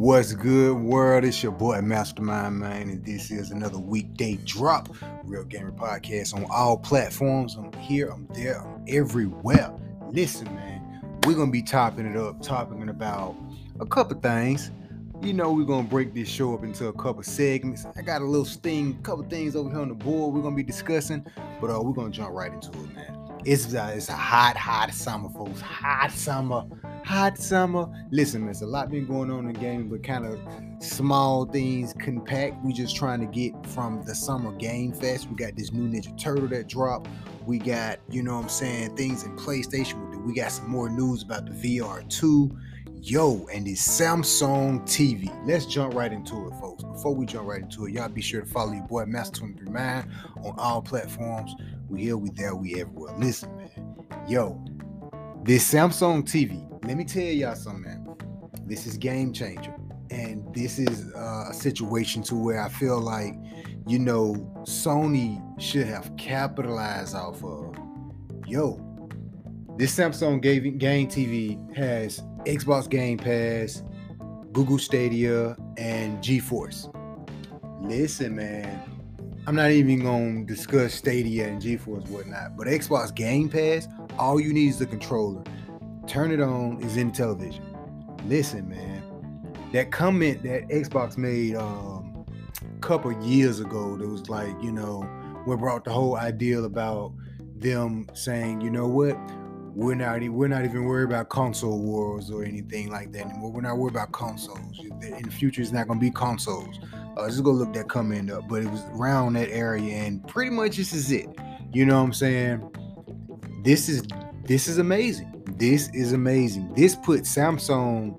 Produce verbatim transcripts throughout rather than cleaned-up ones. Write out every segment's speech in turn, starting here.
What's good, world? It's your boy Mastermind, man, and this is another weekday drop. Real Gamer Podcast on all platforms. I'm here, I'm there, I'm everywhere. Listen, man, we're gonna be topping it up, talking about a couple things. You know, we're gonna break this show up into a couple segments. I got a little sting, couple things over here on the board we're gonna be discussing, but uh, we're gonna jump right into it, man. It's uh, it's a hot, hot summer, folks. Hot summer. Hot summer. Listen, man, there's a lot been going on in the game, but kind of small things compact. We just trying to get from the summer game fest. We got this new Ninja Turtle that dropped. We got, you know what I'm saying, things in PlayStation. We got some more news about the V R two. Yo, and this Samsung T V. Let's jump right into it, folks. Before we jump right into it, y'all be sure to follow your boy Master twenty-three Mind on all platforms. We here, we there, we everywhere. Listen, man. Yo, this Samsung T V. Let me tell y'all something, man. This is game changer. And this is uh, a situation to where I feel like, you know, Sony should have capitalized off of. Yo, this Samsung Game T V has Xbox Game Pass, Google Stadia, and GeForce. Listen, man, I'm not even going to discuss Stadia and GeForce and whatnot, but Xbox Game Pass, all you need is the controller. Turn it on, is in television. Listen, man, that comment that Xbox made um, a couple years ago, that was like, you know, what brought the whole ideal about them saying, you know what, we're not we're not even worried about console wars or anything like that anymore. We're not worried about consoles. In the future, it's not going to be consoles. Uh, just go look that comment up. But it was around that area, and pretty much this is it. You know what I'm saying? This is this is amazing. This is amazing. This puts Samsung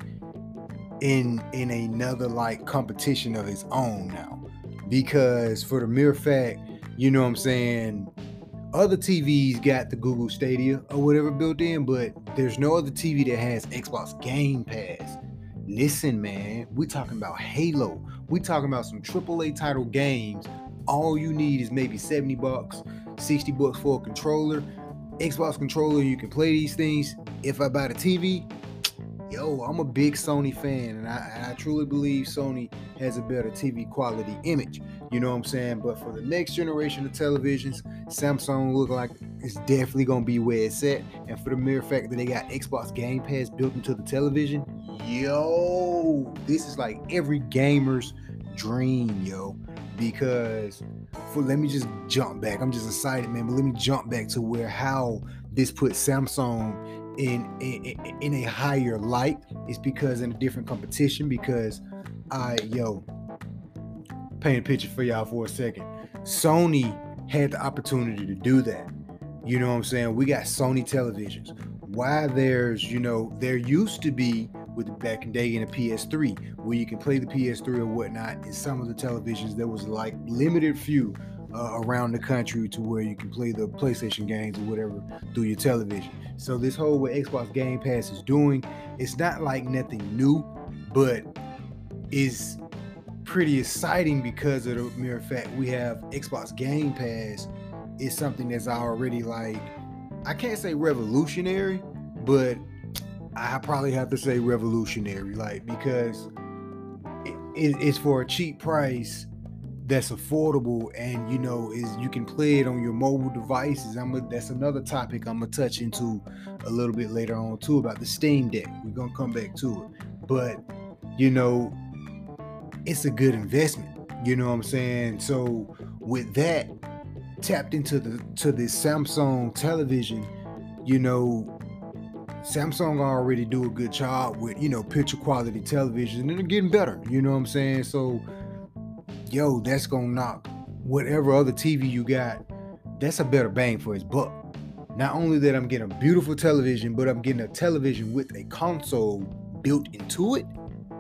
in in another like competition of its own now, because for the mere fact, you know what I'm saying, other T Vs got the Google Stadia or whatever built in, but there's no other T V that has Xbox Game Pass. Listen, man, we're talking about Halo. We're talking about some triple A title games. All you need is maybe seventy bucks, sixty bucks for a controller. Xbox controller, you can play these things. If I buy the T V, yo, I'm a big Sony fan, and I, I truly believe Sony has a better T V quality image. You know what I'm saying? But for the next generation of televisions, Samsung look like it's definitely going to be where it's at. And for the mere fact that they got Xbox Game Pass built into the television, yo, this is like every gamer's dream, yo. Because for let me just jump back. I'm just excited, man. But let me jump back to where how this puts Samsung in in, in a higher light. It's because in a different competition. Because I yo paint a picture for y'all for a second. Sony had the opportunity to do that. You know what I'm saying? We got Sony televisions. Why there's you know there used to be with the back in day in the P S three, where you can play the P S three or whatnot. In some of the televisions, there was like limited few uh, around the country to where you can play the PlayStation games or whatever through your television. So this whole what Xbox Game Pass is doing, it's not like nothing new, but is pretty exciting because of the mere fact we have Xbox Game Pass is something that's already like, I can't say revolutionary, but I probably have to say revolutionary, like, because it, it, it's for a cheap price that's affordable, and you know is you can play it on your mobile devices. I'm a, that's another topic I'm gonna touch into a little bit later on too, about the Steam Deck. We're gonna come back to it, but you know it's a good investment. You know what I'm saying? So with that tapped into the to this Samsung television, you know. Samsung already do a good job with, you know, picture quality television, and they're getting better, you know what I'm saying? So, yo, that's gonna knock whatever other T V you got. That's a better bang for its buck. Not only that I'm getting a beautiful television, but I'm getting a television with a console built into it.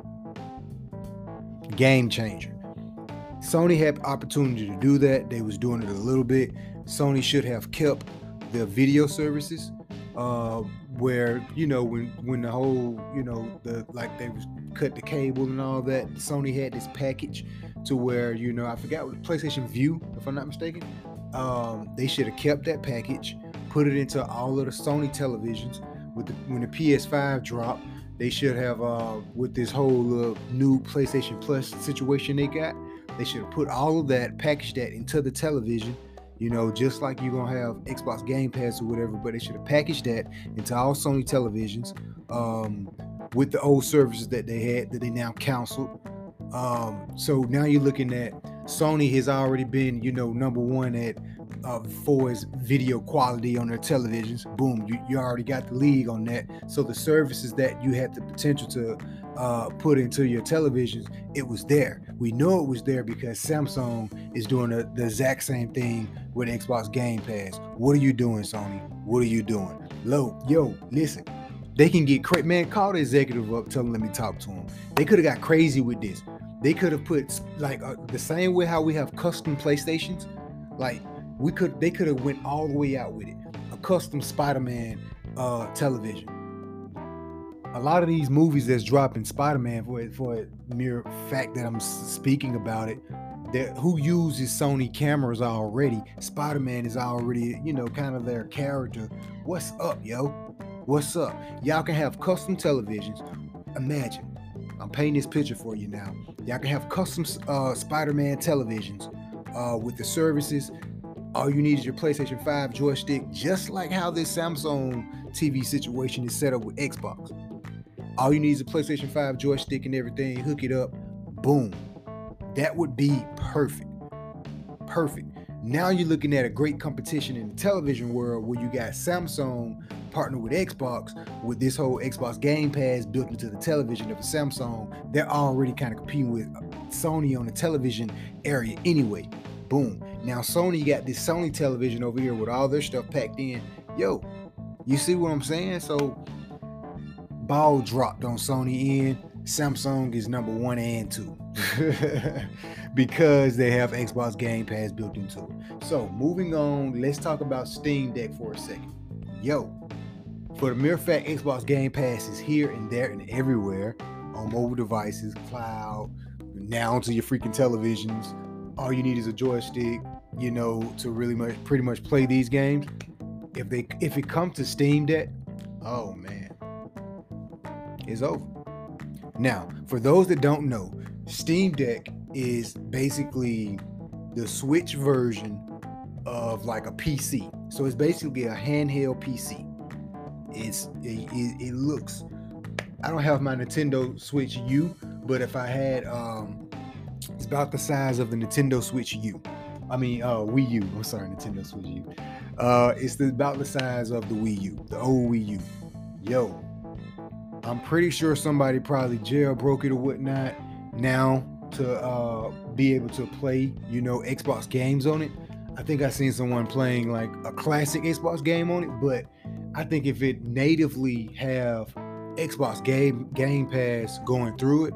Game changer. Sony had the opportunity to do that. They was doing it a little bit. Sony should have kept their video services. Uh, where you know when when the whole you know the like they was cut the cable and all that, Sony had this package to where you know I forgot what PlayStation View, if I'm not mistaken. Um, they should have kept that package, put it into all of the Sony televisions with the, when the P S five dropped. They should have, uh, with this whole uh, new PlayStation Plus situation they got, they should have put all of that, packaged that into the television, you know, just like you're going to have Xbox Game Pass or whatever, but they should have packaged that into all Sony televisions um, with the old services that they had that they now canceled. Um, so now you're looking at Sony has already been, you know, number one at uh, for its video quality on their televisions. Boom, you, you already got the league on that. So the services that you had the potential to uh, put into your televisions, it was there. We know it was there because Samsung is doing the, the exact same thing with Xbox Game Pass. What are you doing, Sony? What are you doing? Lo, yo, listen. They can get crazy. Man, call the executive up, tell them let me talk to them. They could have got crazy with this. They could have put like uh, the same way how we have custom PlayStations. Like we could, they could have went all the way out with it. A custom Spider-Man uh, television. A lot of these movies that's dropping Spider-Man for for a mere fact that I'm speaking about it. That who uses Sony cameras already? Spider-Man is already, you know, kind of their character. What's up, yo? What's up? Y'all can have custom televisions. Imagine. I'm painting this picture for you now. Y'all can have custom uh, Spider-Man televisions uh, with the services. All you need is your PlayStation five joystick, just like how this Samsung T V situation is set up with Xbox. All you need is a PlayStation five joystick and everything. Hook it up. Boom. That would be perfect. Perfect. Now you're looking at a great competition in the television world where you got Samsung partner with Xbox with this whole Xbox Game Pass built into the television of a Samsung. They're already kind of competing with Sony on the television area anyway. Boom. Now Sony got this Sony television over here with all their stuff packed in. Yo, you see what I'm saying? So ball dropped on Sony end. Samsung is number one and two because they have Xbox Game Pass built into it. So moving on, let's talk about Steam Deck for a second. Yo, for the mere fact Xbox Game Pass is here and there and everywhere on mobile devices, cloud, now to your freaking televisions. All you need is a joystick, you know, to really much, pretty much play these games. If they, if it comes to Steam Deck, oh man, it's over. Now, for those that don't know, Steam Deck is basically the Switch version of like a P C. So it's basically a handheld P C. It's it, it, it looks. I don't have my Nintendo Switch U, but if I had, um, it's about the size of the Nintendo Switch U. I mean, uh, Wii U. I'm sorry, Nintendo Switch U. Uh, it's the, about the size of the Wii U, the old Wii U. Yo. I'm pretty sure somebody probably jailbroke it or whatnot now to uh, be able to play, you know, Xbox games on it. I think I seen someone playing like a classic Xbox game on it, but I think if it natively have Xbox game Game Pass going through it,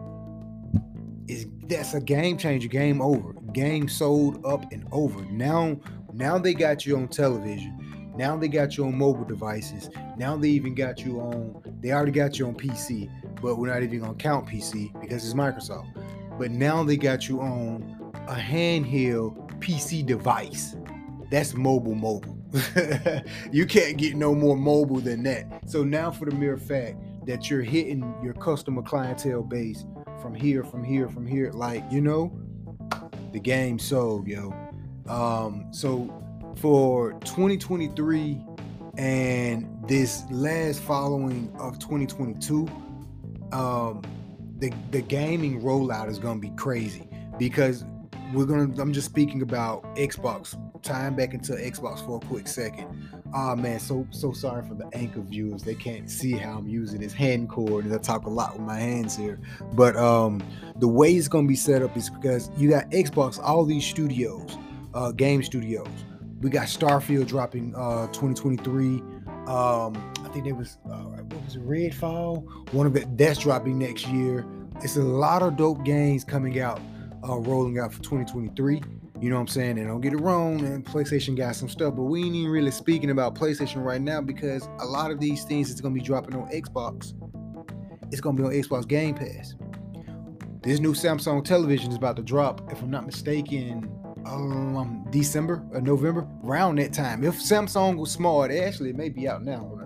is that's a game changer. Game over. Game sold up and over. Now, now they got you on television. Now they got you on mobile devices. Now they even got you on, they already got you on P C, but we're not even gonna count P C because it's Microsoft. But now they got you on a handheld P C device. That's mobile mobile. You can't get no more mobile than that. So now for the mere fact that you're hitting your customer clientele base from here, from here, from here, like, you know, the game sold, yo. Um, so for twenty twenty-three and this last following of twenty twenty-two, um, the the gaming rollout is gonna be crazy because we're gonna. I'm just speaking about Xbox. Time back into Xbox for a quick second. Oh man, so so sorry for the Anchor viewers. They can't see how I'm using this hand cord, and I talk a lot with my hands here. But um, the way it's gonna be set up is because you got Xbox, all these studios, uh, game studios. We got Starfield dropping uh, twenty twenty-three. Um, I think there was uh, what was it, Redfall? One of it that's dropping next year. It's a lot of dope games coming out, uh, rolling out for twenty twenty-three. You know what I'm saying? And don't get it wrong, and PlayStation got some stuff, but we ain't even really speaking about PlayStation right now because a lot of these things is gonna be dropping on Xbox. It's gonna be on Xbox Game Pass. This new Samsung television is about to drop, if I'm not mistaken, um, December or November, around that time. If Samsung was smart, actually it may be out now.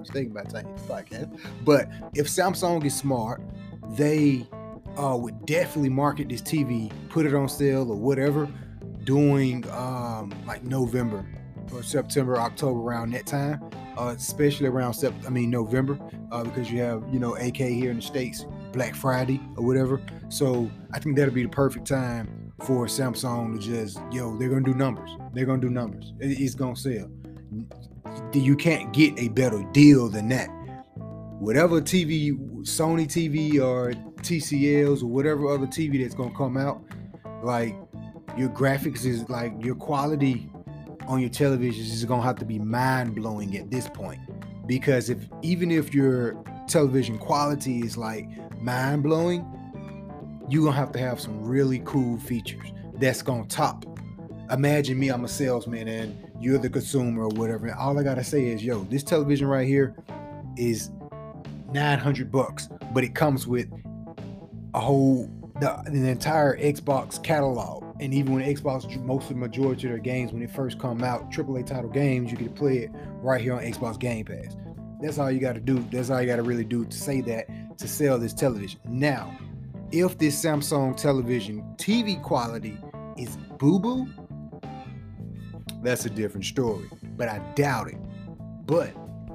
was thinking about taking this podcast. But if Samsung is smart, they uh, would definitely market this T V, put it on sale or whatever, during um, like November or September, October, around that time, uh, especially around Sept- I mean November, uh, because you have, you know, A K here in the States, Black Friday or whatever. So I think that'll be the perfect time for Samsung to just, yo, they're gonna do numbers. They're gonna do numbers. It's gonna sell. You can't get a better deal than that. Whatever T V, Sony T V or T C Ls or whatever other T V that's gonna come out, like, your graphics is like, your quality on your television is gonna have to be mind-blowing at this point. Because if even if your television quality is like mind-blowing, you're gonna have to have some really cool features that's gonna top. Imagine me, I'm a salesman and you're the consumer or whatever, and all I gotta say is, yo, this television right here is nine hundred bucks, but it comes with a whole the, the entire Xbox catalog. And even when Xbox, most of the majority of their games, when it first come out, triple A title games, you can play it right here on Xbox Game Pass. That's all you got to do. That's all you got to really do to say that, to sell this television. Now, if this Samsung television T V quality is boo-boo, that's a different story. But I doubt it. But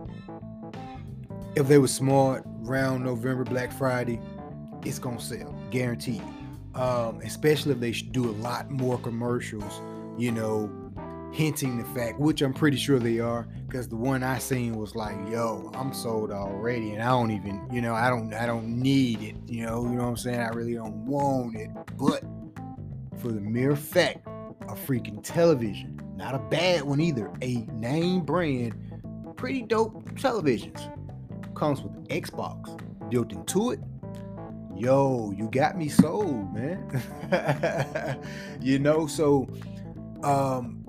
if they were smart, around November, Black Friday, it's going to sell. Guaranteed. Um, especially if they do a lot more commercials, you know, hinting the fact, which I'm pretty sure they are, because the one I seen was like, yo, I'm sold already and I don't even, you know, I don't I don't need it, you know, you know what I'm saying? I really don't want it. But for the mere fact of freaking television, not a bad one either, a name brand, pretty dope televisions, comes with Xbox built into it. Yo, you got me sold, man. You know, so um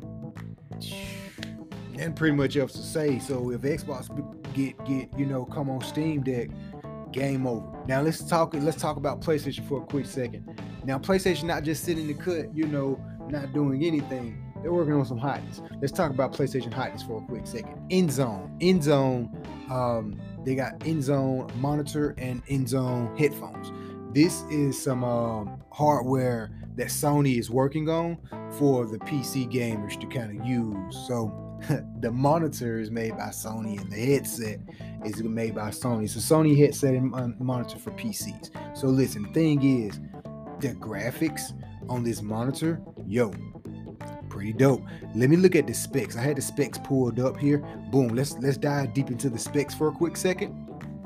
and pretty much else to say. So if Xbox get get you know come on Steam Deck, game over. Now let's talk let's talk about PlayStation for a quick second. Now PlayStation not just sitting in the cut, you know, not doing anything. They're working on some hotness. Let's talk about PlayStation hotness for a quick second. InZone, InZone, um, they got InZone monitor and InZone headphones. This is some um, hardware that Sony is working on for the P C gamers to kind of use. So the monitor is made by Sony and the headset is made by Sony. So Sony headset and monitor for P Cs. So listen, the thing is, the graphics on this monitor, yo, pretty dope. Let me look at the specs. I had the specs pulled up here. Boom. Let's let's dive deep into the specs for a quick second.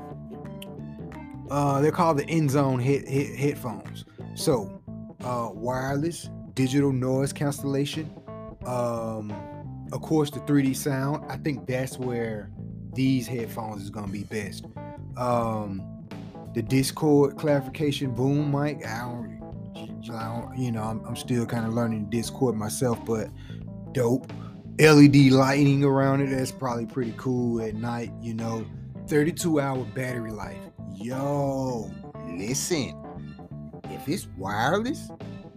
Uh, they're called the InZone head, head, headphones. So, uh, wireless, digital noise cancellation. Um, of course, the three D sound. I think that's where these headphones is gonna be best. Um, the Discord clarification boom mic. I don't. You know, I'm, I'm still kind of learning Discord myself, but dope. L E D lighting around it, that's probably pretty cool at night, you know. thirty-two hour battery life. Yo, listen, if it's wireless,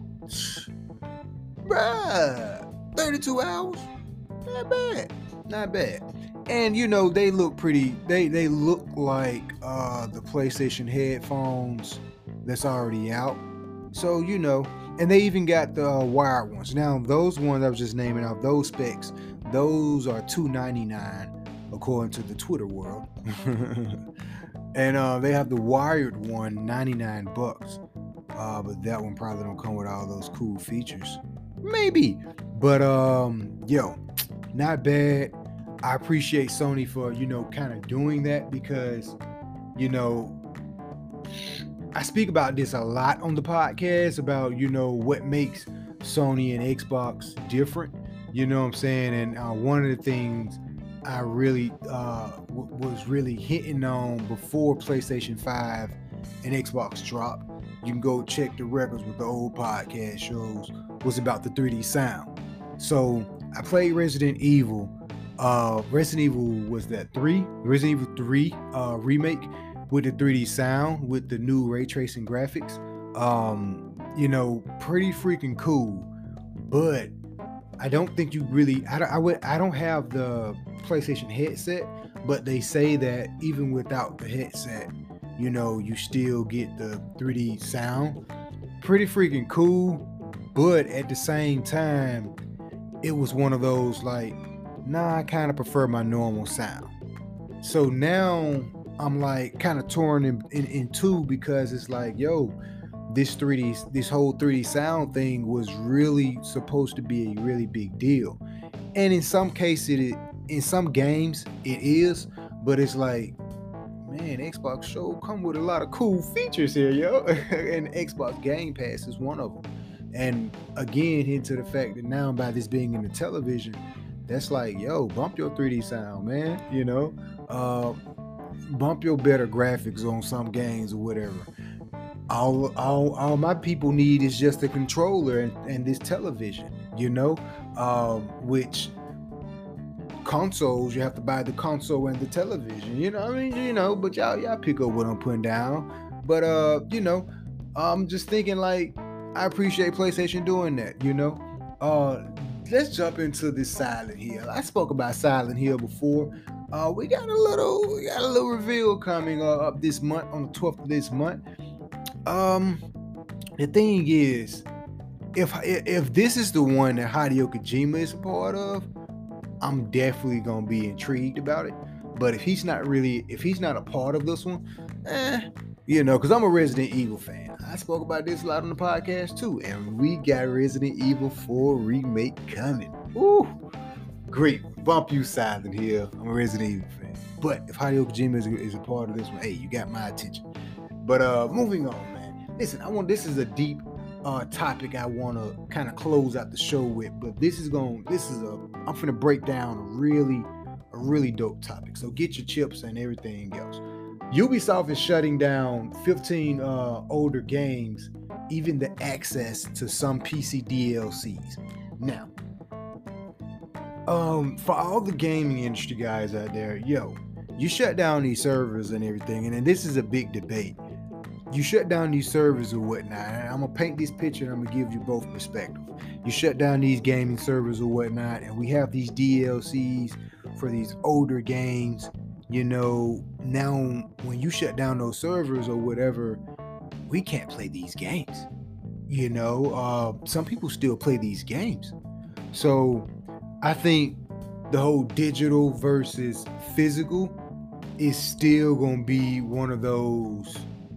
bruh, thirty-two hours, not bad, not bad. And you know, they look pretty, they, they look like uh, the PlayStation headphones that's already out. So, you know, and they even got the uh, wired ones. Now, those ones I was just naming out, those specs, those are two ninety-nine according to the Twitter world. And uh, they have the wired one, ninety-nine bucks. Uh, but that one probably don't come with all those cool features. Maybe. But, um, yo, not bad. I appreciate Sony for, you know, kind of doing that because, you know, I speak about this a lot on the podcast about, you know, what makes Sony and Xbox different, you know what I'm saying? And uh, one of the things I really uh, w- was really hitting on before PlayStation five and Xbox dropped, you can go check the records with the old podcast shows, was about the three D sound. So I played Resident Evil. Uh, Resident Evil was that three? Resident Evil three uh, remake. With the three D sound, with the new ray tracing graphics, um, you know, pretty freaking cool. But I don't think you really, I don't, I would, I don't have the PlayStation headset, but they say that even without the headset, you know, you still get the three D sound. Pretty freaking cool, but at the same time, it was one of those like, nah, I kind of prefer my normal sound. So now I'm like kind of torn in, in, in two, because it's like, yo, this three D, this whole three D sound thing was really supposed to be a really big deal. And in some cases, it, in some games, it is, but it's like, man, Xbox show come with a lot of cool features here, yo. And Xbox Game Pass is one of them. And again, into the fact that now by this being in the television, that's like, yo, bump your three D sound, man. You know, uh, bump your better graphics on some games or whatever. All, all, all my people need is just a controller and, and this television, you know, um, which consoles, you have to buy the console and the television, you know what I mean? You know, but y'all, y'all pick up what I'm putting down. But, uh, you know, I'm just thinking like, I appreciate PlayStation doing that, you know. Uh, let's jump into this Silent Hill. I spoke about Silent Hill before. Uh, we got a little, we got a little reveal coming uh, up this month, on the twelfth of this month. Um, the thing is, if if this is the one that Hideo Kojima is a part of, I'm definitely gonna be intrigued about it. But if he's not really, if he's not a part of this one, eh, you know, because I'm a Resident Evil fan. I spoke about this a lot on the podcast too, and we got Resident Evil four remake coming. Ooh, great. Bump you, Silent Hill. I'm a Resident Evil fan. But if Hideo Kojima is a, is a part of this one, hey, you got my attention. But uh, moving on, man. Listen, I want this is a deep uh topic I want to kind of close out the show with. But this is going, this is a, I'm finna break down a really, a really dope topic. So get your chips and everything else. Ubisoft is shutting down fifteen uh, older games, even the access to some P C D L Cs. Now, um, for all the gaming industry guys out there, yo, you shut down these servers and everything, and then this is a big debate. You shut down these servers or whatnot, and I'm gonna paint this picture and I'm gonna give you both perspectives. You shut down these gaming servers or whatnot, and we have these D L Cs for these older games. You know, now when you shut down those servers or whatever, we can't play these games. You know, uh, some people still play these games. So I think the whole digital versus physical is still going to be one of those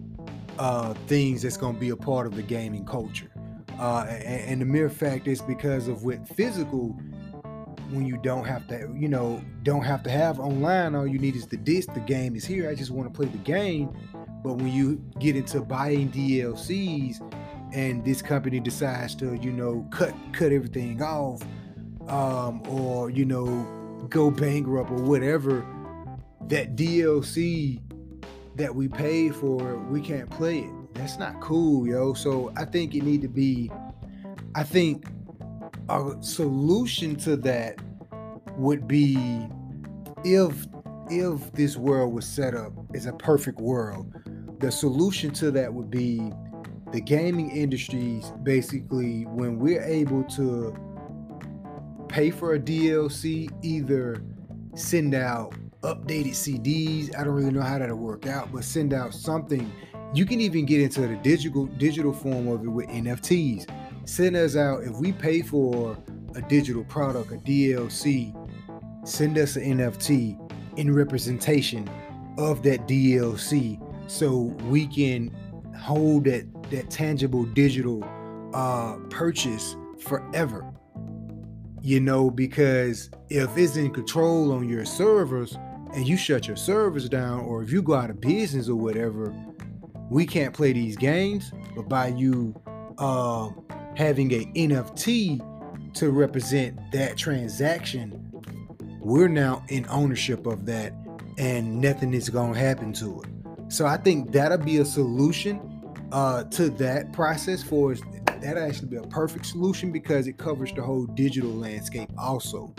uh, things that's going to be a part of the gaming culture. Uh, and, and the mere fact is because of what physical, when you don't have to, you know, don't have to have online, all you need is the disc, the game is here, I just want to play the game. But when you get into buying D L Cs and this company decides to, you know, cut cut everything off, um, or, you know, go bankrupt or whatever, that D L C that we paid for, we can't play it. That's not cool, yo. So I think it need to be, I think a solution to that would be if if this world was set up as a perfect world, the solution to that would be the gaming industries basically, when we're able to pay for a D L C, either send out updated C Ds, I don't really know how that'll work out, but send out something. You can even get into the digital digital form of it with N F Ts. Send us out, if we pay for a digital product, a D L C, send us an N F T in representation of that D L C, so we can hold that that tangible digital uh purchase forever. You know, because if it's in control on your servers and you shut your servers down, or if you go out of business or whatever, we can't play these games. But by you uh having a N F T to represent that transaction, we're now in ownership of that, and nothing is going to happen to it. So I think that'll be a solution uh, to that process for us. That'll actually be a perfect solution because it covers the whole digital landscape also.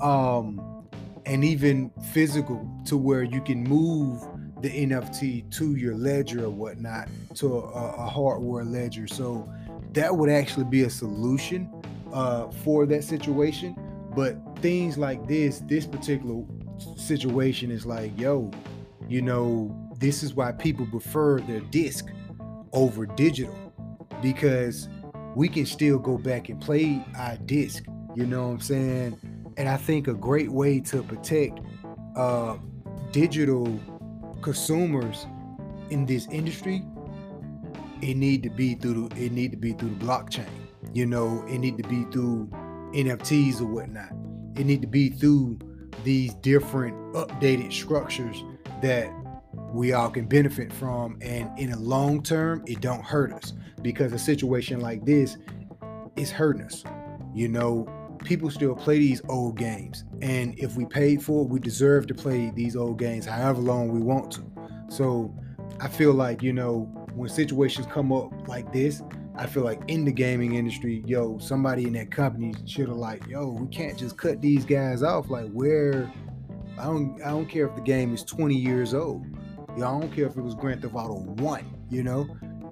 Um, and even physical, to where you can move the N F T to your ledger or whatnot, to a, a hardware ledger. So that would actually be a solution uh, for that situation. But things like this, this particular situation is like, yo, you know, this is why people prefer their disc over digital, because we can still go back and play our disc, you know what I'm saying? And I think a great way to protect uh, digital consumers in this industry, it need to be through the, it need to be through the blockchain. You know, it need to be through N F Ts or whatnot. It need to be through these different updated structures that we all can benefit from, and in a long term, it don't hurt us, because a situation like this is hurting us. You know, people still play these old games, and if we paid for it, we deserve to play these old games however long we want to. So I feel like, you know, when situations come up like this, I feel like in the gaming industry, yo, somebody in that company should have like, yo, we can't just cut these guys off. Like, where I don't I don't care if the game is twenty years old. Yo, I don't care if it was Grand Theft Auto one, you know?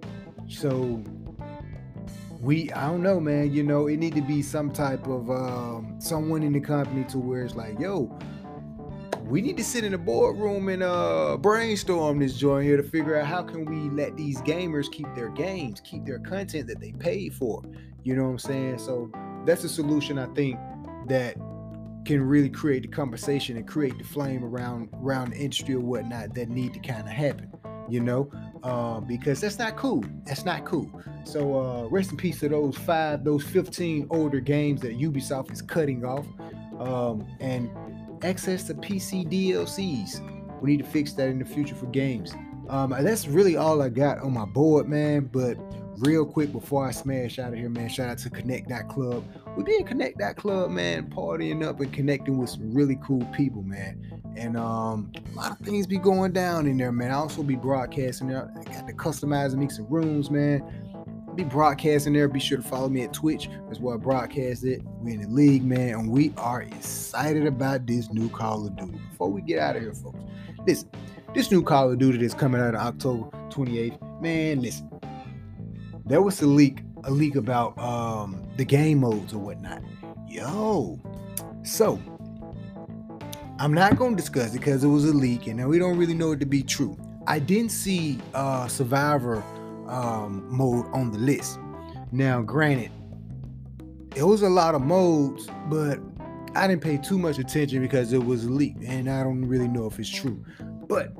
So we, I don't know, man, you know, it need to be some type of um, someone in the company to where it's like, yo, we need to sit in the boardroom and uh, brainstorm this joint here to figure out how can we let these gamers keep their games, keep their content that they paid for. You know what I'm saying? So that's a solution, I think, that can really create the conversation and create the flame around around the industry or whatnot that need to kind of happen, you know, uh, because that's not cool. That's not cool. So uh, rest in peace to those five, those fifteen older games that Ubisoft is cutting off, um, and access to P C D L Cs. We need to fix that in the future for games. Um, that's really all I got on my board, man. But real quick before I smash out of here, man, shout out to Connect That Club. We be in Connect That Club, man, partying up and connecting with some really cool people, man. And um, a lot of things be going down in there, man. I also be broadcasting there. I got the customizing me some rooms, man. Be broadcasting there. Be sure to follow me at Twitch. That's where I broadcast it. We're in the league, man, and we are excited about this new Call of Duty. Before we get out of here, folks, listen, this new Call of Duty that's coming out on October twenty-eighth, man, listen, there was a leak, a leak about um, the game modes or whatnot. Yo, so I'm not going to discuss it because it was a leak, and we don't really know it to be true. I didn't see uh, Survivor Um, mode on the list. Now, granted, it was a lot of modes, but I didn't pay too much attention because it was leaked, and I don't really know if it's true. But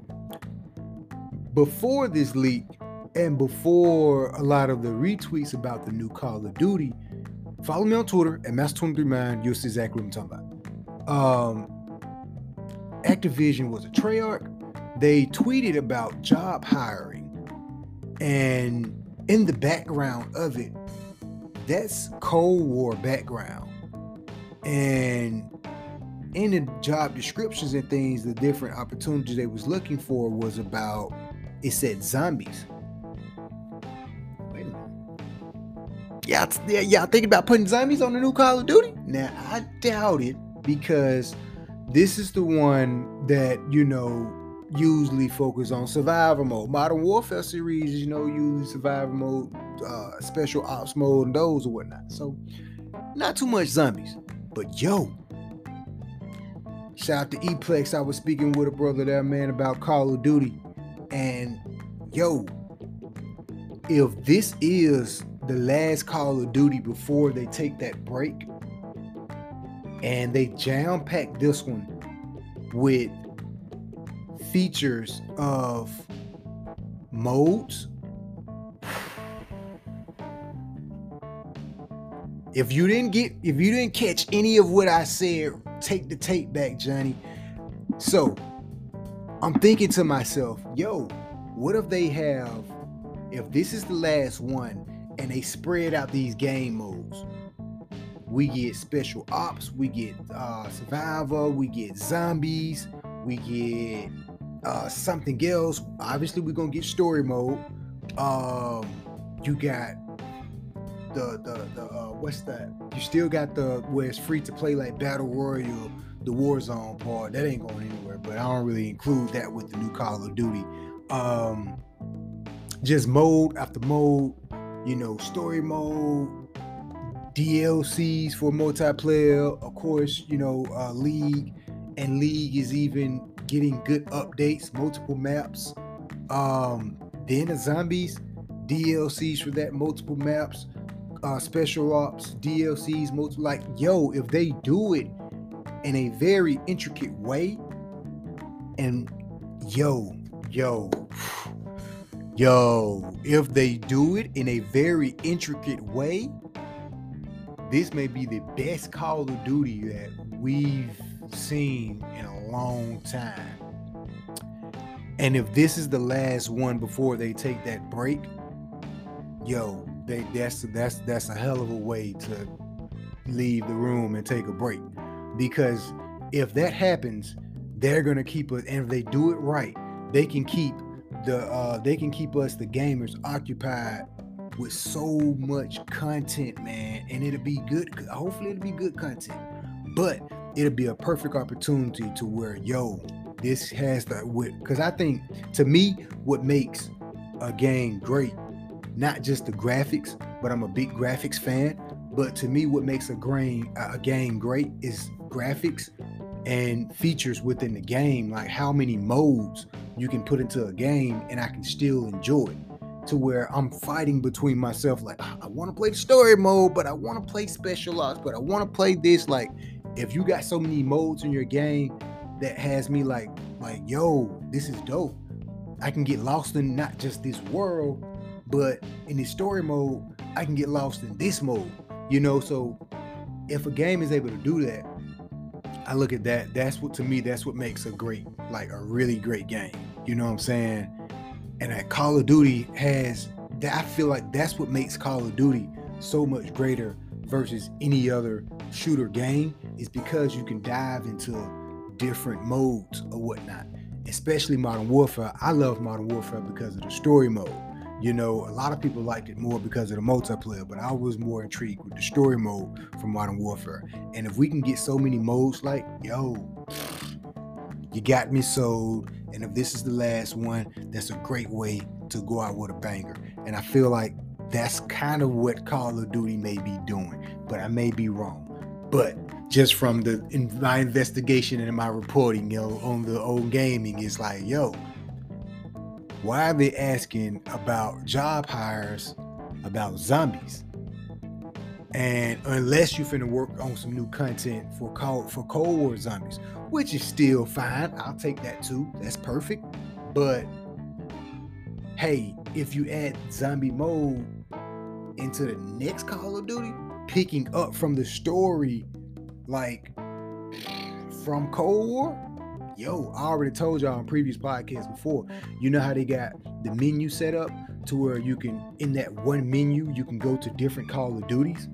before this leak, and before a lot of the retweets about the new Call of Duty, follow me on Twitter at Master twenty-three Mind. You'll see exactly what I'm talking about. Um, Activision was a Treyarch. They tweeted about job hiring. And in the background of it, that's Cold War background. And in the job descriptions and things, the different opportunities they was looking for was about, it said zombies. Wait a minute. Y'all, y'all thinking about putting zombies on the new Call of Duty? Now, I doubt it, because this is the one that, you know, usually focus on survival mode. Modern Warfare series, you know, usually survival mode, uh, special ops mode, and those or whatnot. So, not too much zombies. But yo, shout out to Eplex. I was speaking with a brother there, man, about Call of Duty. And yo, if this is the last Call of Duty before they take that break, and they jam-pack this one with features of modes, if you didn't get if you didn't catch any of what I said, take the tape back, Johnny. So I'm thinking to myself, yo, what if they have, if this is the last one and they spread out these game modes? We get special ops, we get uh survival, we get zombies, we get Uh, something else. Obviously, we're gonna get story mode. Um, you got the the the uh, what's that? You still got the where it's free to play, like Battle Royale, the Warzone part. That ain't going anywhere. But I don't really include that with the new Call of Duty. Um, just mode after mode. You know, story mode, D L Cs for multiplayer. Of course, you know, uh, League. and League is even getting good updates, multiple maps. Um, Den of Zombies, D L Cs for that, multiple maps, uh, special ops, D L Cs, multiple. Like, yo, if they do it in a very intricate way, and yo, yo, yo, if they do it in a very intricate way, this may be the best Call of Duty that we've seen in a long time. And if this is the last one before they take that break, yo, they that's that's that's a hell of a way to leave the room and take a break. Because if that happens, they're gonna keep us, and if they do it right, they can keep the uh, they can keep us, the gamers, occupied with so much content, man. And it'll be good. Hopefully, it'll be good content, but it'll be a perfect opportunity to where, yo, this has the, because I think, to me, what makes a game great, not just the graphics, but I'm a big graphics fan. But to me, what makes a game a game great is graphics and features within the game, like how many modes you can put into a game and I can still enjoy it, to where I'm fighting between myself, like, I want to play the story mode, but I want to play special ops, but I want to play this. Like, if you got so many modes in your game, that has me like, like, yo, this is dope. I can get lost in not just this world, but in the story mode, I can get lost in this mode, you know? So if a game is able to do that, I look at that. That's what, to me, that's what makes a great, like a really great game. You know what I'm saying? And that Call of Duty has that. I feel like that's what makes Call of Duty so much greater versus any other shooter game, is because you can dive into different modes or whatnot, especially Modern Warfare. I love Modern Warfare because of the story mode. You know, a lot of people liked it more because of the multiplayer, but I was more intrigued with the story mode from Modern Warfare. And if we can get so many modes, like, yo, you got me sold. And if this is the last one, that's a great way to go out with a banger. And I feel like that's kind of what Call of Duty may be doing, but I may be wrong. But just from the in my investigation and my reporting, you know, on the old gaming, is like, yo, why are they asking about job hires about zombies? And unless you finna work on some new content for Cold, for Cold War zombies, which is still fine, I'll take that too. That's perfect. But hey, if you add zombie mode into the next Call of Duty, picking up from the story, like from Cold War, yo, I already told y'all on previous podcasts before, you know how they got the menu set up to where you can, in that one menu, you can go to different Call of Duties.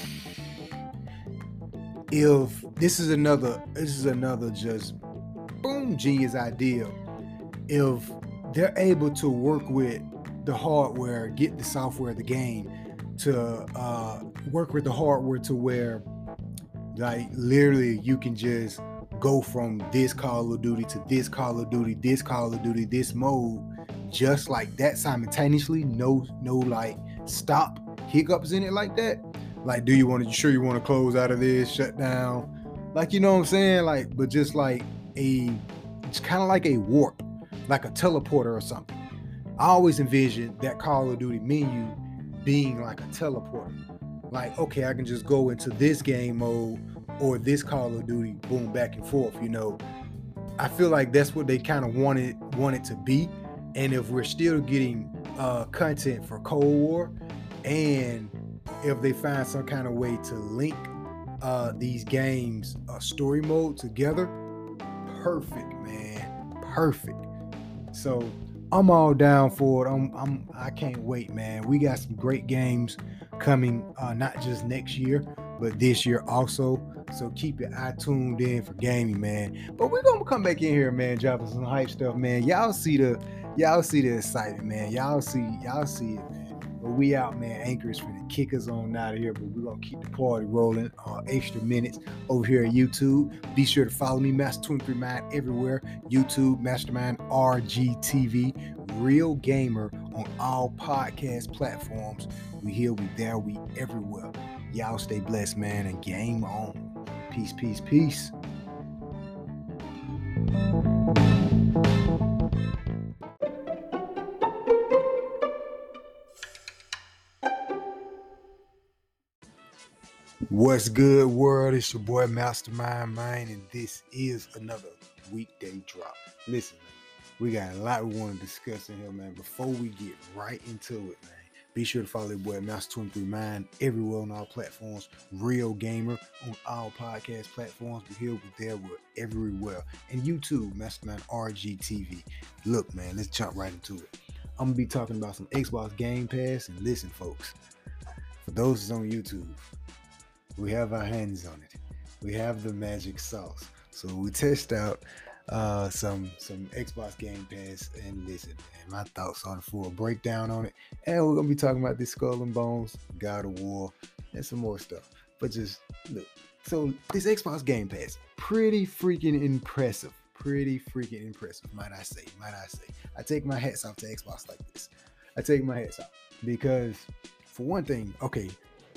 If this is another, this is another just boom, genius idea. If they're able to work with the hardware, get the software of the game to uh, work with the hardware to where, like, literally you can just go from this Call of Duty to this Call of Duty, this Call of Duty, this mode, just like that simultaneously. No, no, like stop hiccups in it like that. Like, do you want to, you sure you want to close out of this, shut down? Like, you know what I'm saying? Like, but just like a, it's kind of like a warp, like a teleporter or something. I always envisioned that Call of Duty menu being like a teleporter. Like, okay, I can just go into this game mode or this Call of Duty, boom, back and forth, you know. I feel like that's what they kind of wanted wanted to be. And if we're still getting uh, content for Cold War, and if they find some kind of way to link uh, these games, uh, story mode together, perfect, man, perfect. So I'm all down for it. I'm, I'm, I can't wait, man. We got some great games coming, uh, not just next year, but this year also. So keep your eye tuned in for gaming, man. But we're gonna come back in here, man, dropping some hype stuff, man. Y'all see the, y'all see the excitement, man. Y'all see, y'all see it, man. But we out, man. Anchor is finna kick us on out of here, but we're gonna keep the party rolling. Uh, extra minutes over here at YouTube. Be sure to follow me, Master twenty-three Mind, everywhere. YouTube, Mastermind R G T V, Real Gamer on all podcast platforms. We here, we there, we everywhere. Y'all stay blessed, man, and game on. Peace, peace, peace. What's good, world? It's your boy Mastermind Mind, and this is another weekday drop. Listen, man, we got a lot we want to discuss in here, man. Before we get right into it, man, be sure to follow your boy Master twenty-three Mind everywhere on all platforms. Real Gamer on all podcast platforms. We're here, we're there, we're everywhere. And YouTube, Mastermind R G T V. Look, man, let's jump right into it. I'm gonna be talking about some Xbox Game Pass, and listen, folks, for those that's on YouTube, we have our hands on it. We have the magic sauce. So we test out uh, some some Xbox Game Pass, and listen, man, my thoughts on it for a breakdown on it. And we're gonna be talking about this Skull and Bones, God of War, and some more stuff. But just look, so this Xbox Game Pass, pretty freaking impressive. Pretty freaking impressive, might I say, might I say. I take my hats off to Xbox like this. I take my hats off because, for one thing, okay,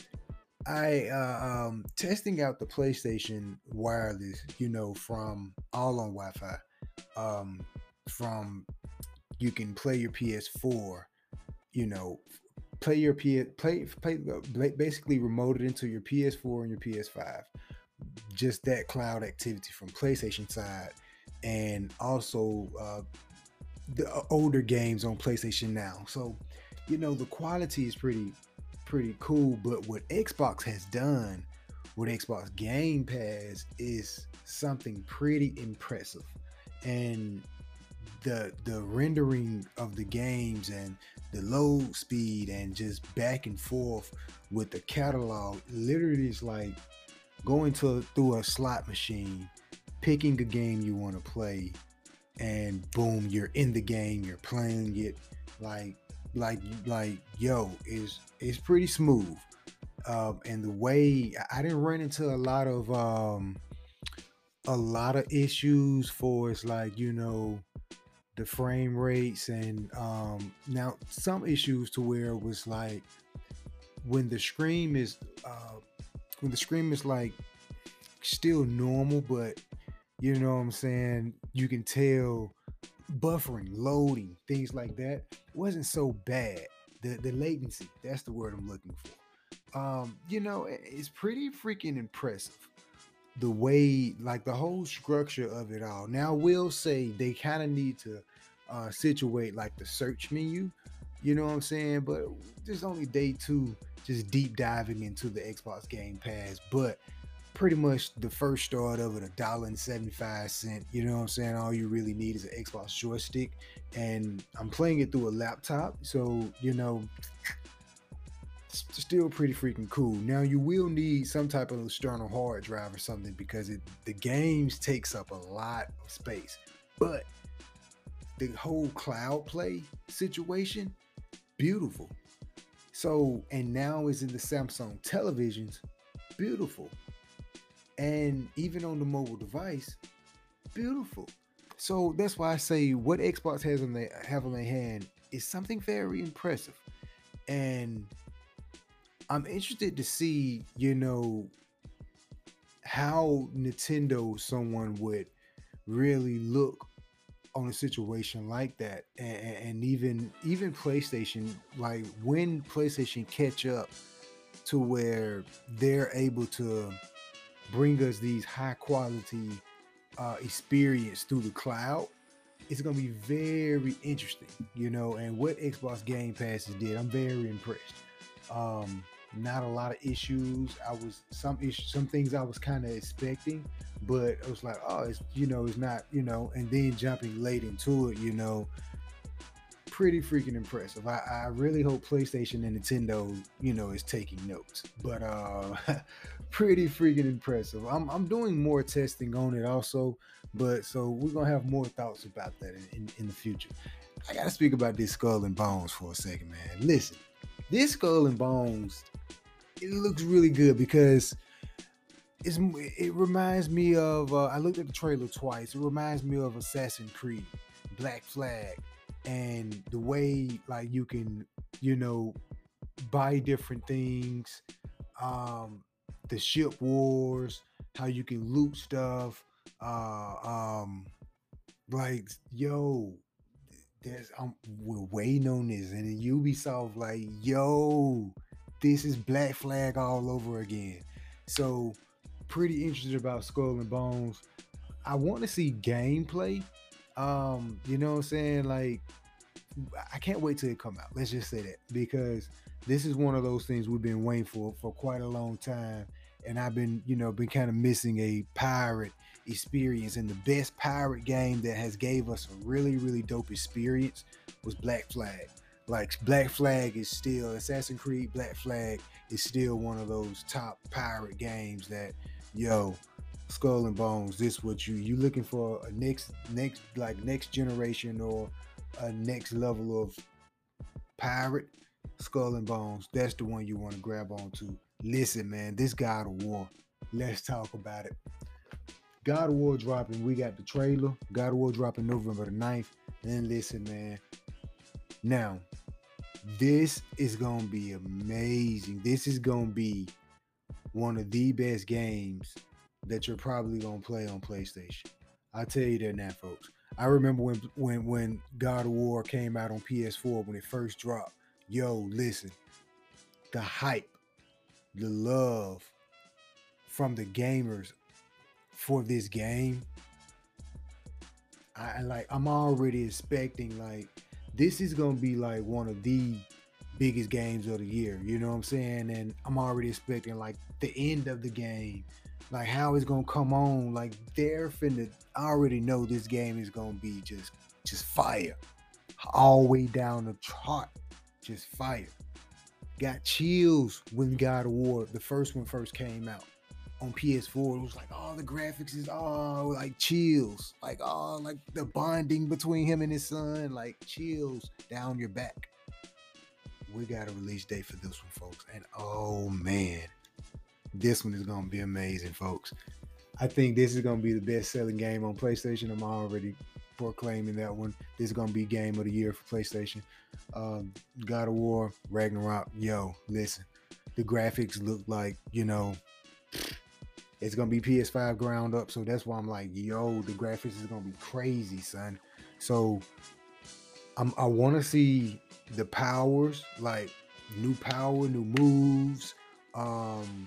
I uh, um testing out the PlayStation wireless, you know, from all on Wi-Fi. Um, from you can play your P S four, you know, play your P play play basically remote it into your P S four and your P S five. Just that cloud activity from PlayStation side, and also uh, the older games on PlayStation Now. So, you know, the quality is pretty. pretty cool, but what Xbox has done with Xbox Game Pass is something pretty impressive, and the the rendering of the games and the load speed and just back and forth with the catalog literally is like going to through a slot machine, picking a game you want to play, and boom, you're in the game, you're playing it. like like like yo is is pretty smooth, um and the way I didn't run into a lot of um a lot of issues for it's like, you know, the frame rates, and um now some issues to where it was like when the screen is uh when the screen is like still normal, but you know what I'm saying, you can tell buffering, loading, things like that wasn't so bad. The the latency, that's the word I'm looking for. Um, you know, it's pretty freaking impressive. The way, like the whole structure of it all. Now, I will say they kind of need to uh, situate like the search menu. You know what I'm saying? But this only day two, just deep diving into the Xbox Game Pass. But pretty much the first start of it, a dollar and seventy-five cent. You know what I'm saying? All you really need is an Xbox joystick, and I'm playing it through a laptop, so you know, it's still pretty freaking cool. Now you will need some type of external hard drive or something because it the games takes up a lot of space, but the whole cloud play situation, beautiful. So, and now is in the Samsung televisions, beautiful. And even on the mobile device, beautiful. So that's why I say what Xbox has on their have on their hand is something very impressive, and I'm interested to see, you know, how Nintendo, someone would really look on a situation like that, and, and even even PlayStation, like when PlayStation catch up to where they're able to bring us these high quality uh, experience through the cloud. It's going to be very interesting, you know, and what Xbox Game Passes did, I'm very impressed. Um, not a lot of issues. I was some issues, some things I was kind of expecting, but I was like, oh, it's, you know, it's not, you know, and then jumping late into it, you know, pretty freaking impressive. I, I really hope PlayStation and Nintendo, you know, is taking notes. But uh pretty freaking impressive. I'm I'm doing more testing on it also, but so we're gonna have more thoughts about that in, in, in the future. I gotta speak about this Skull and Bones for a second, man. Listen, this Skull and Bones, it looks really good because it's it reminds me of uh, I looked at the trailer twice. It reminds me of Assassin's Creed, Black Flag, and the way like you can, you know, buy different things, um, the ship wars, how you can loot stuff, uh, um, Like, yo, there's I'm we're waiting on this, and then Ubisoft like, yo, this is Black Flag all over again. So pretty interested about Skull and Bones. I want to see gameplay. Um, you know what I'm saying? Like, I can't wait till it come out. Let's just say that, because this is one of those things we've been waiting for for quite a long time, and I've been, you know, been kind of missing a pirate experience. And the best pirate game that has gave us a really, really dope experience was Black Flag. Like, Black Flag is still Assassin's Creed. Black Flag is still one of those top pirate games that, yo, Skull and Bones. This what you you looking for a next next like next generation or a next level of pirate. Skull and Bones, that's the one you want to grab onto. Listen, man, this God of War, let's talk about it. God of War dropping, we got the trailer. God of War dropping November the ninth. And listen, man, now this is gonna be amazing. This is gonna be one of the best games that you're probably gonna play on PlayStation. I'll tell you that now, folks. I remember when when when God of War came out on P S four when it first dropped. Yo, listen, the hype, the love from the gamers for this game. I like. I'm already expecting like this is gonna be like one of the biggest games of the year. You know what I'm saying? And I'm already expecting like the end of the game, like how it's gonna come on. Like they're finna. I already know this game is gonna be just just fire, all the way down the chart, just fire. Got chills when God of War, the first one, first came out on P S four. It was like, oh, the graphics is all like chills, like oh, like the bonding between him and his son, like chills down your back. We got a release date for this one, folks, and oh man, this one is gonna be amazing, folks. I think this is gonna be the best-selling game on PlayStation. I'm already proclaiming that one. This is gonna be game of the year for PlayStation. Um, God of War, Ragnarok. Yo, listen, the graphics look like, you know, it's gonna be P S five ground up, so that's why I'm like, yo, the graphics is gonna be crazy, son. So I'm, I want to see the powers, like new power, new moves. Um,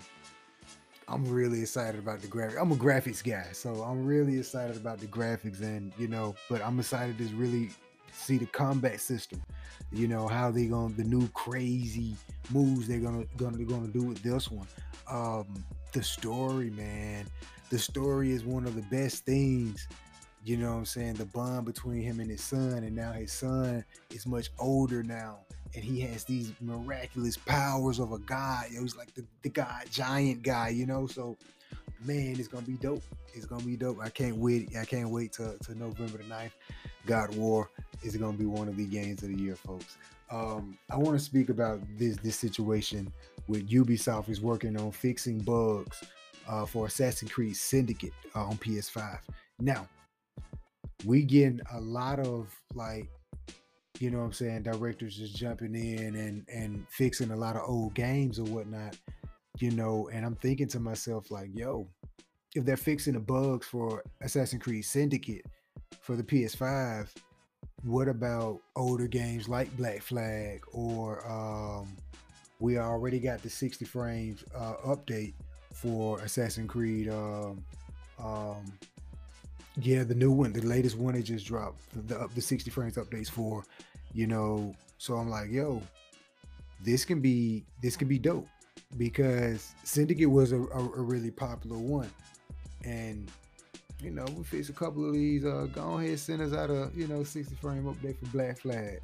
I'm really excited about the graphics. I'm a graphics guy, so I'm really excited about the graphics, and you know, but I'm excited to really see the combat system. You know how they gonna the new crazy moves they're gonna gonna gonna do with this one. Um, the story, man, the story is one of the best things. You know what I'm saying? The bond between him and his son, and now his son is much older now, and he has these miraculous powers of a god. It was like the, the god giant guy, you know. So, man, it's gonna be dope. It's gonna be dope. I can't wait. I can't wait to, to November the ninth. God of War is gonna be one of the games of the year, folks. Um, I want to speak about this this situation with Ubisoft is working on fixing bugs uh, for Assassin's Creed Syndicate uh, on P S five. Now, we getting a lot of like, you know what I'm saying, directors just jumping in and and fixing a lot of old games or whatnot, you know, and I'm thinking to myself like, yo, if they're fixing the bugs for Assassin's Creed Syndicate for the P S five, what about older games like Black Flag, or um we already got the sixty frames uh update for Assassin's Creed um um yeah, the new one, the latest one it just dropped, the the sixty frames updates for, you know. So I'm like, yo, this can be this can be dope, because Syndicate was a, a, a really popular one, and you know, we fix a couple of these. Uh, go ahead, send us out a you know sixty frame update for Black Flag,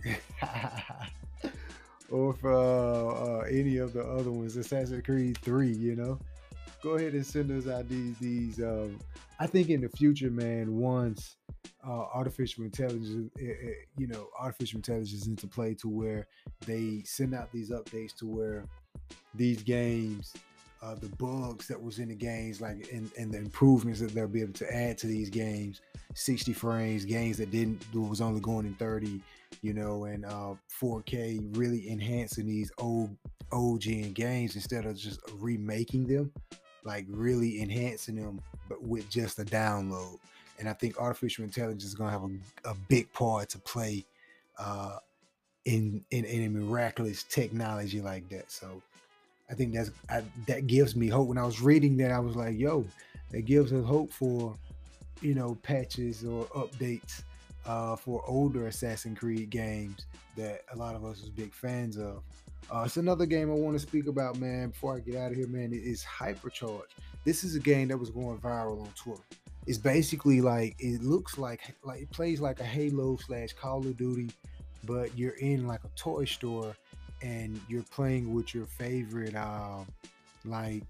or for uh, uh, any of the other ones, Assassin's Creed three. You know, go ahead and send us out these these. Um, I think in the future, man, once uh, artificial intelligence, uh, uh, you know, artificial intelligence into play, to where they send out these updates to where these games, uh, the bugs that was in the games, like and, and the improvements that they'll be able to add to these games, sixty frames, games that didn't was only going in thirty, you know, and uh, four K, really enhancing these old old gen games instead of just remaking them, like really enhancing them, but with just a download. and I think artificial intelligence is going to have a, a big part to play uh, in, in in a miraculous technology like that. So I think that's I, that gives me hope. When I was reading that, I was like, "Yo, that gives us hope for you know patches or updates uh, for older Assassin's Creed games that a lot of us was big fans of." Uh, it's another game I want to speak about, man. Before I get out of here, man, it is Hypercharge. This is a game that was going viral on Twitter. It's basically like it looks like like it plays like a Halo slash Call of Duty, but you're in like a toy store and you're playing with your favorite um like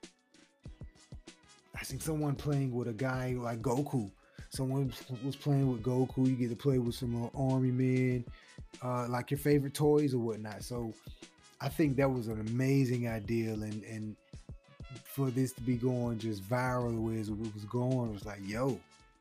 I think someone playing with a guy like Goku. Someone was playing with Goku. You get to play with some uh, army men, uh, like your favorite toys or whatnot. So I think that was an amazing idea, and and for this to be going just viral the way it was going, it was like, yo,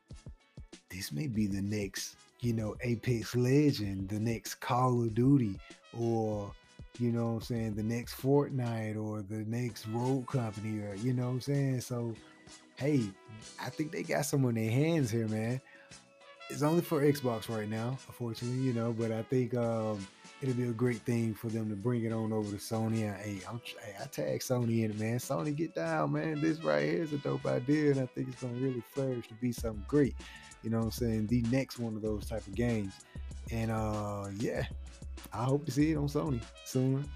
this may be the next, you know, Apex Legend, the next Call of Duty, or you know what I'm saying, the next Fortnite or the next Rogue Company, or you know what I'm saying. So hey, I think they got some on their hands here, man. It's only for Xbox right now, unfortunately, you know, but I think um, it'll be a great thing for them to bring it on over to Sony. And hey, I'm, hey, I tag Sony in it, man. Sony, get down, man. This right here is a dope idea, and I think it's gonna really flourish to be something great. You know what I'm saying? The next one of those type of games, and uh, yeah, I hope to see it on Sony soon.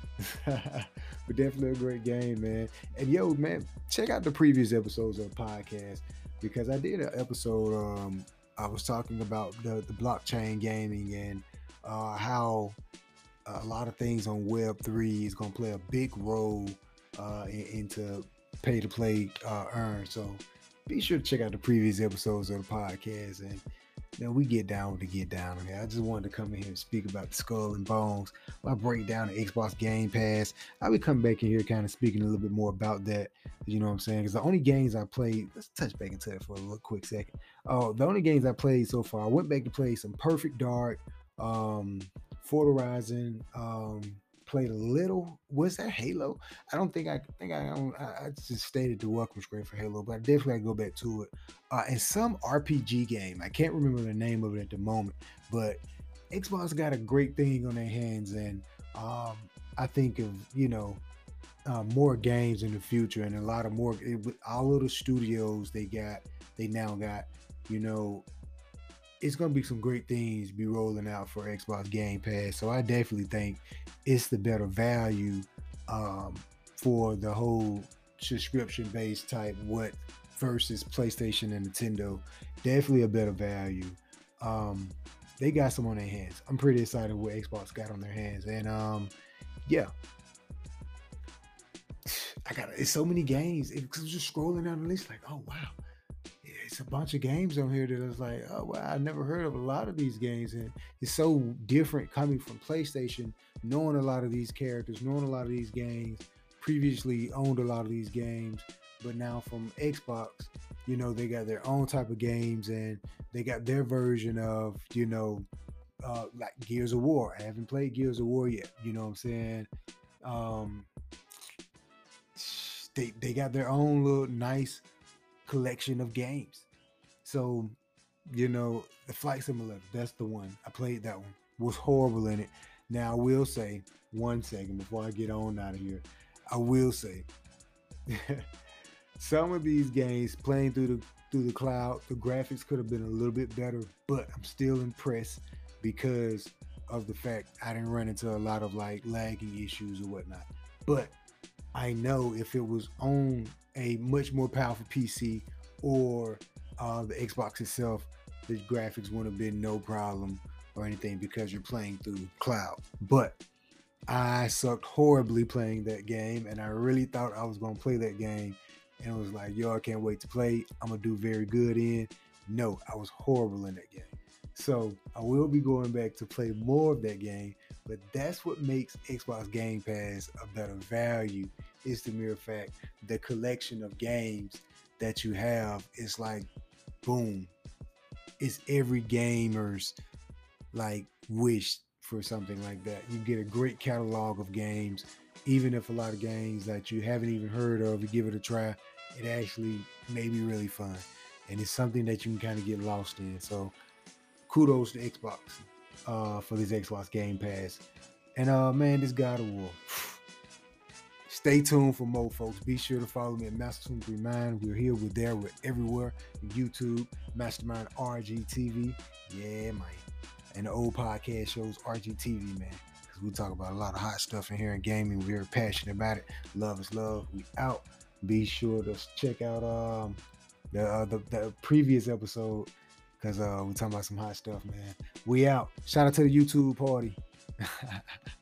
But definitely a great game, man. And yo, man, check out the previous episodes of the podcast because I did an episode. Um, I was talking about the, the blockchain gaming and uh, how a lot of things on Web three is going to play a big role uh, in, into pay to play uh, earn. So be sure to check out the previous episodes of the podcast. And now we get down with the get down. Okay, I just wanted to come in here and speak about the Skull and Bones. I break down the Xbox Game Pass. I'll be coming back in here kind of speaking a little bit more about that. You know what I'm saying? Because the only games I played, let's touch back into that for a little quick second. Oh, uh, the only games I played so far, I went back to play some Perfect Dark, um, Forza Horizon, um, played a little. Was that Halo? I don't think I, I think I, I, I just stated the welcome screen for Halo, but I definitely gotta go back to it. Uh, and some R P G game. I can't remember the name of it at the moment, but Xbox got a great thing on their hands, and um, I think of you know uh, more games in the future, and a lot of more. It, with all of the studios they got, they now got, you know. It's gonna be some great things be rolling out for Xbox Game Pass. So I definitely think it's the better value um, for the whole subscription-based type what versus PlayStation and Nintendo. Definitely a better value. Um, they got some on their hands. I'm pretty excited what Xbox got on their hands, and um, yeah, I got it's so many games. It was just scrolling down the list, like, oh wow. It's a bunch of games on here that is like, oh wow, I never heard of a lot of these games, and it's so different coming from PlayStation, knowing a lot of these characters, knowing a lot of these games, previously owned a lot of these games, but now from Xbox, you know, they got their own type of games and they got their version of, you know, uh, like Gears of War. I haven't played Gears of War yet, you know what I'm saying? Um, they they got their own little nice collection of games. So, you know, the Flight Simulator, that's the one. I played that one. Was horrible in it. Now I will say, one second before I get on out of here, I will say some of these games playing through the through the cloud, the graphics could have been a little bit better, but I'm still impressed because of the fact I didn't run into a lot of like lagging issues or whatnot. But I know if it was on a much more powerful P C or uh, the Xbox itself, the graphics wouldn't have been no problem or anything because you're playing through cloud. But I sucked horribly playing that game, and I really thought I was going to play that game, and it was like, yo, I can't wait to play. I'm going to do very good in. No, I was horrible in that game. So I will be going back to play more of that game, but that's what makes Xbox Game Pass a better value. Is the mere fact the collection of games that you have is like, boom, it's every gamer's like wish for something like that. You get a great catalog of games, even if a lot of games that you haven't even heard of, you give it a try, it actually may be really fun. and it's something that you can kind of get lost in. So kudos to Xbox uh, for this Xbox Game Pass. And uh, man, this God of War. Stay tuned for more, folks. Be sure to follow me at Master two three nine. We're here, we're there, we're everywhere. YouTube, Mastermind R G T V. Yeah, man. And the old podcast shows R G T V, man. Because we talk about a lot of hot stuff in here in gaming. We're very passionate about it. Love is love. We out. Be sure to check out um the uh, the, the previous episode, because uh, we're talking about some hot stuff, man. We out. Shout out to the YouTube party.